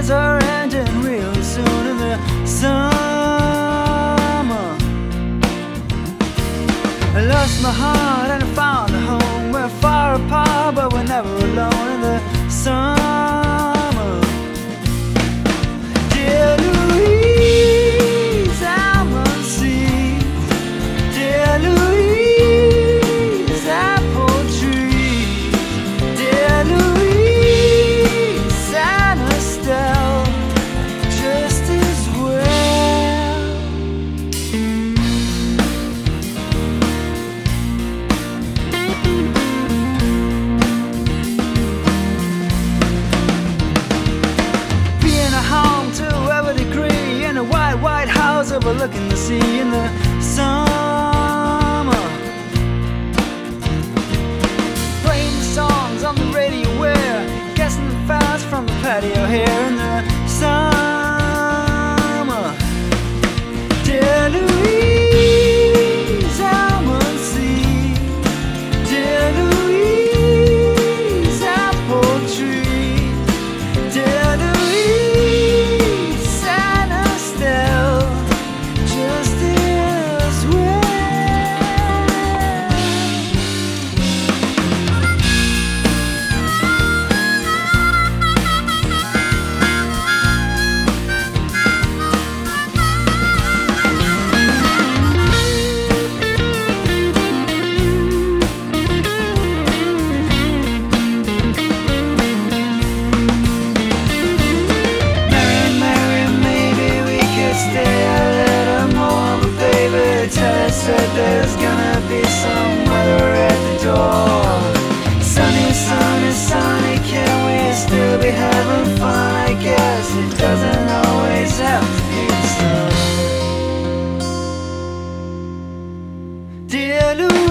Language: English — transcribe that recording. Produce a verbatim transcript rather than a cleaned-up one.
cars are ending real soon in the summer. I lost my heart and I found a home. We're far apart but we're never alone in the summer. Dear Louise, I'm unseized. Dear Louise, apple trees. Dear Louise, Santa Estelle, just as well. Being a home to every degree in a white, white house overlooking the sea in the summer. Playing the songs on the radio, we're guessing the fast from the patio here in the summer. Dear Louise, I'm unseized. Dear Louise, apple tree. Dear Louise, Santa Estelle, just as well. Mary, Mary, maybe we could stay a little more, but baby, tell us that there's gonna be some weather at the door. Sunny, sunny, sunny, can we still be having fun? I guess it doesn't always have to be so. Dear Louise,